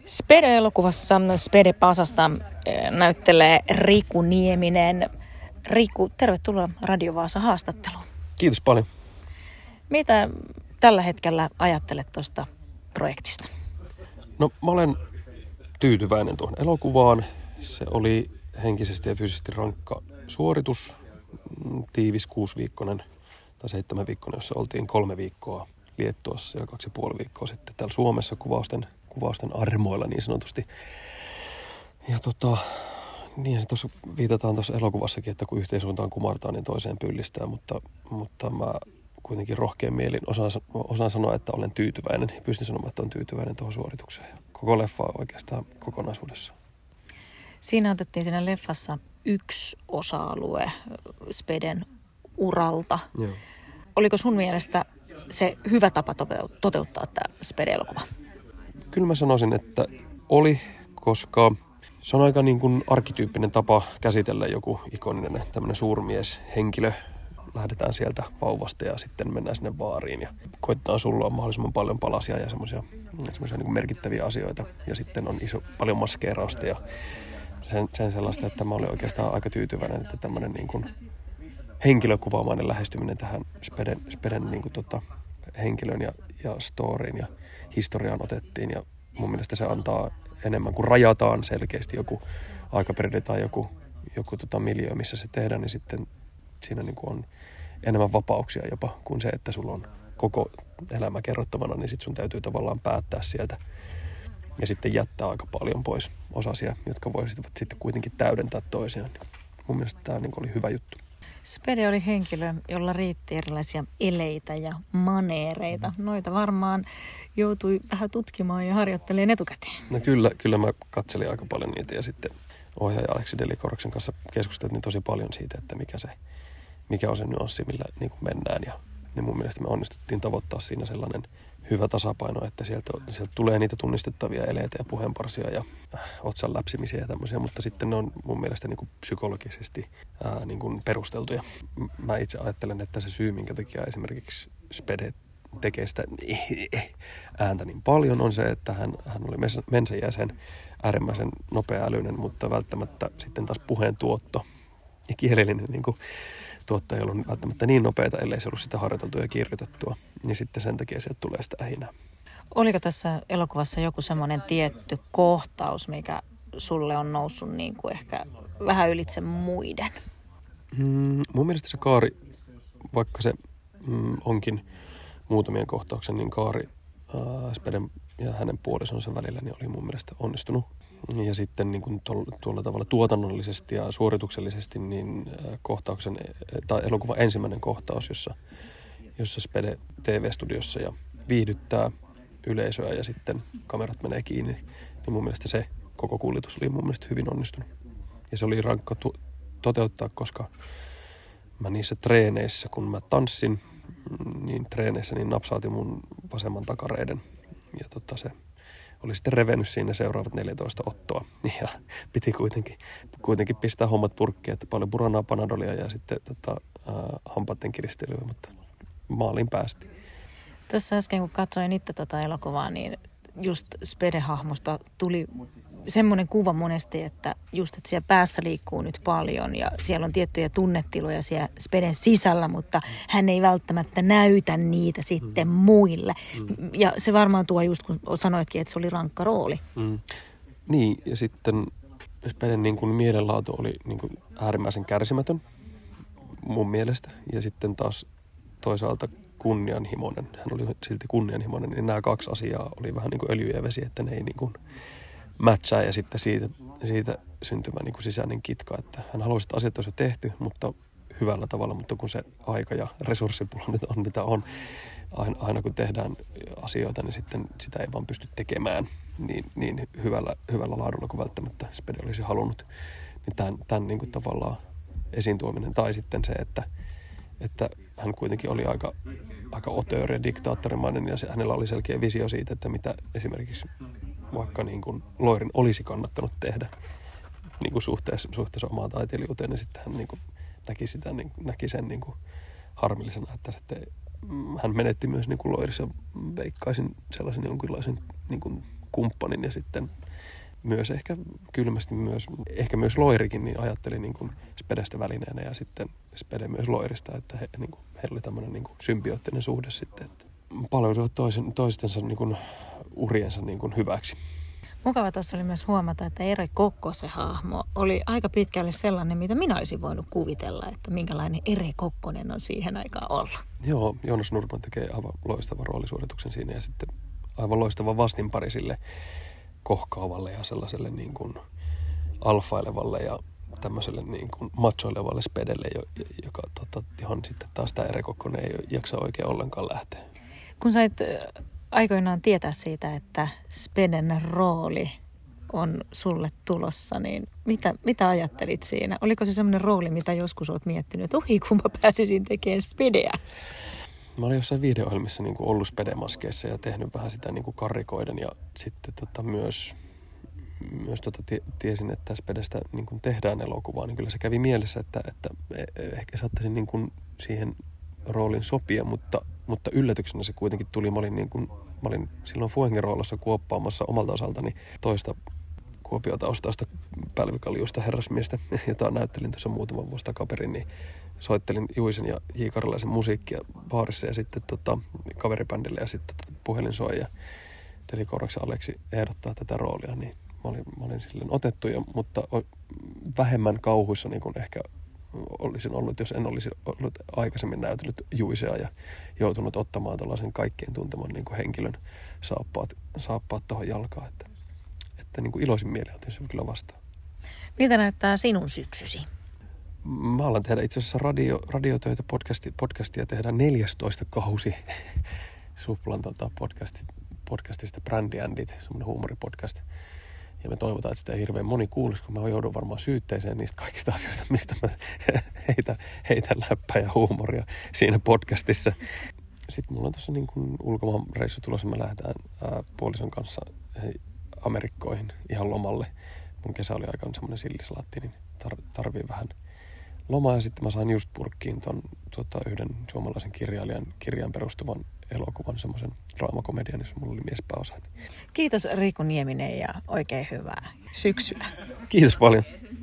Spede-elokuvassa Spede Pasasta näyttelee Riku Nieminen. Riku, tervetuloa Radio Vaasa haastatteluun. Kiitos paljon. Mitä tällä hetkellä ajattelet tuosta projektista? No mä olen tyytyväinen tuohon elokuvaan. Se oli henkisesti ja fyysisesti rankka suoritus. Tiivis 6-viikkoinen tai 7-viikkoinen, jossa oltiin 3 viikkoa Liettuassa ja 2,5 viikkoa sitten täällä Suomessa kuvausten armoilla niin sanotusti. Ja niin se tuossa viitataan tuossa elokuvassakin, että kun yhteen suuntaan kumartaa, niin toiseen pyllistää, mutta mä kuitenkin rohkean mielin osaan sanoa, että olen tyytyväinen. Pystyn sanomaan, että olen tyytyväinen tuohon suoritukseen. Koko leffa oikeastaan kokonaisuudessaan. Siinä otettiin siinä leffassa yksi osa-alue Speden uralta. Joo. Oliko sun mielestä se hyvä tapa toteuttaa tämä Spede-elokuva? Kyllä mä sanoisin, että oli, koska se on aika niin kuin arkkityyppinen tapa käsitellä joku ikoninen tämmöinen suurmieshenkilö. Lähdetään sieltä vauvasta ja sitten mennään sinne baariin ja koittaa sulloa mahdollisimman paljon palasia ja semmoisia niin kuin merkittäviä asioita. Ja sitten on paljon maskeerausta ja sen sellaista, että mä olin oikeastaan aika tyytyväinen, että tämmöinen niin kuin henkilökuvaamainen lähestyminen tähän Speden niin kuin henkilön ja storyin ja historiaan otettiin. Ja mun mielestä se antaa enemmän, kun rajataan selkeästi joku aikaperiodi tai joku miljöö, missä se tehdään, niin sitten siinä niin kuin on enemmän vapauksia jopa kuin se, että sulla on koko elämä kerrottavana, niin sitten sun täytyy tavallaan päättää sieltä ja sitten jättää aika paljon pois osasia, jotka voisivat sitten kuitenkin täydentää toisiaan. Mun mielestä tämä niin kuin oli hyvä juttu. Spede oli henkilö, jolla riitti erilaisia eleitä ja maneereita. Noita varmaan joutui vähän tutkimaan ja harjoittelemaan etukäteen. No kyllä mä katselin aika paljon niitä ja sitten ohjaaja Aleksi Delikoroksen kanssa keskusteltiin tosi paljon siitä, että mikä on se nyanssi, millä niin kuin mennään. Ja mun mielestä me onnistuttiin tavoittaa siinä sellainen hyvä tasapaino, että sieltä tulee niitä tunnistettavia eleitä ja puheenparsia ja otsan läpsimisiä ja tämmöisiä, mutta sitten ne on mun mielestä niin kuin psykologisesti niin kuin perusteltuja. Mä itse ajattelen, että se syy, minkä takia esimerkiksi Spede tekee sitä ääntä niin paljon, on se, että hän oli Mensan jäsen, äärimmäisen nopea-älyinen, mutta välttämättä sitten taas puheen tuotto ja kielellinen niin kuin tuotto ei ollut välttämättä niin nopeata, ellei se ollut sitä harjoiteltua ja kirjoitettua, niin sitten sen takia sieltä tulee sitä ähinää. Oliko tässä elokuvassa joku semmoinen tietty kohtaus, mikä sulle on noussut niin kuin ehkä vähän ylitse muiden? Mun mielestä se kaari, vaikka se onkin muutamien kohtauksen, niin kaari Speden ja hänen puolisonsa välillä niin oli mun mielestä onnistunut. Ja sitten niin kuin tuolla tavalla tuotannollisesti ja suorituksellisesti niin elokuvan ensimmäinen kohtaus, jossa Spede TV-studiossa ja viihdyttää yleisöä ja sitten kamerat menee kiinni, niin mun mielestä se koko kuljetus oli mun mielestä hyvin onnistunut. Ja se oli rankka toteuttaa, koska mä niissä treeneissä, kun mä tanssin, niin treeneissä niin napsautin mun vasemman takareiden ja se oli sitten revennyt siinä seuraavat 14 ottoa ja piti kuitenkin pistää hommat purkkiin, että paljon puranaa, panadolia ja sitten hampaiden kiristelyä, mutta maaliin päästiin. Tuossa äsken kun katsoin itse elokuvaa, niin just Spede-hahmosta tuli semmoinen kuva monesti, että siellä päässä liikkuu nyt paljon ja siellä on tiettyjä tunnetiloja siellä Speden sisällä, mutta hän ei välttämättä näytä niitä sitten muille. Ja se varmaan tuo just, kun sanoitkin, että se oli rankka rooli. Niin, ja sitten Speden niin kuin mielenlaatu oli niin kuin äärimmäisen kärsimätön mun mielestä. Ja sitten taas toisaalta kunnianhimoinen. Hän oli silti kunnianhimoinen, niin nämä 2 asiaa oli vähän niin kuin öljy ja vesi, että ne ei niin kuin matchaa ja sitten siitä syntymä niin kuin sisäinen kitka, että hän haluaisi, että asiat olisi tehty, mutta hyvällä tavalla, mutta kun se aika ja resurssipula nyt on mitä on, aina kun tehdään asioita, niin sitten sitä ei vaan pysty tekemään niin hyvällä laadulla kuin välttämättä Spede olisi halunnut. Niin tämän niin kuin tavallaan esiin tuominen tai sitten se, että hän kuitenkin oli aika auteur ja diktaattorimainen ja hänellä oli selkeä visio siitä, että mitä esimerkiksi vaikka niin kuin Loirin olisi kannattanut tehdä niin kuin suhteessa omaan taiteilijuuteen, niin sitten hän niin kuin näki sen niin kuin harmillisena, että sitten hän menetti myös niin kuin Loirissa, veikkaisin sellaisen jonkinlaisen niin kuin kumppanin ja sitten myös ehkä kylmästi myös Loirikin niin ajatteli niin kuin Spedestä välineenä ja sitten Spede myös Loirista, että heillä oli tämmöinen niin kuin symbioottinen suhde sitten, että palvelivat toistensa niin kuin uriensa niin kuin hyväksi. Mukava tuossa oli myös huomata, että Ere Kokkosen hahmo oli aika pitkälle sellainen, mitä minä olisin voinut kuvitella, että minkälainen Ere Kokkonen on siihen aikaan ollut. Joo, Joonas Nurman tekee aivan loistavan roolisuorituksen siinä ja sitten aivan loistava vastinpari sille kohkaavalle ja sellaiselle niin kuin alfailevalle ja tämmöiselle niin kuin machoilevalle Spedelle, johon sitten taas tämä Ere Kokkonen ei jaksa oikein ollenkaan lähteä. Kun sait aikoinaan tietää siitä, että Speden rooli on sulle tulossa, niin mitä ajattelit siinä? Oliko se semmoinen rooli, mitä joskus olet miettinyt, että kun mä pääsisin tekemään Spedeä? Mä olin jossain videoohjelmissa niin kuin ollut Spede-maskeissa ja tehnyt vähän sitä niin kuin karrikoiden ja sitten myös tiesin, että Spedestä niin kuin tehdään elokuvaa, niin kyllä se kävi mielessä, että ehkä saattaisin niin kuin siihen roolin sopia, mutta yllätyksenä se kuitenkin tuli. Mä olin silloin Fuengiroolassa kuoppaamassa omalta osaltani toista Kuopiotaustaista pälvikaljuista herrasmiestä, jota näyttelin tuossa muutaman vuosi takaperin, niin soittelin Juisen ja J. Karjalaisen musiikkia baarissa ja sitten kaveribändille ja sitten puhelin soi ja Deli Korraksen Aleksi ehdottaa tätä roolia, niin mä olin silleen otettu, mutta vähemmän kauhuissa niin kuin ehkä olisin ollut, jos en olisi ollut aikaisemmin näytellyt Juisea ja joutunut ottamaan tällaisen kaikkien tunteman niin kuin henkilön saappaat tuohon jalkaan, että niin kuin iloisin mieleen otin sen kyllä vastaan. Miltä näyttää sinun syksysi? Mä alan tehdä itse asiassa radiotöitä, podcastia tehdään 14 kausi Suplan podcastista Brandy Andit, semmoinen huumoripodcast. Ja me toivotaan, että sitä ei hirveän moni kuulisi, kun mä joudun varmaan syytteeseen niistä kaikista asioista, mistä mä heitän läppää ja huumoria siinä podcastissa. Sitten mulla on tuossa niin kuin ulkomaan reissu tulossa, me lähdetään puolison kanssa Amerikkoihin ihan lomalle. Mun kesä oli aika semmoinen sillisalaatti, niin tarvii vähän lomaa. Ja sitten mä sain just purkkiin yhden suomalaisen kirjaan perustuvan elokuvan, semmoisen draamakomedian, jossa mulla oli miespääosa. Kiitos Riku Nieminen ja oikein hyvää syksyä. Kiitos paljon.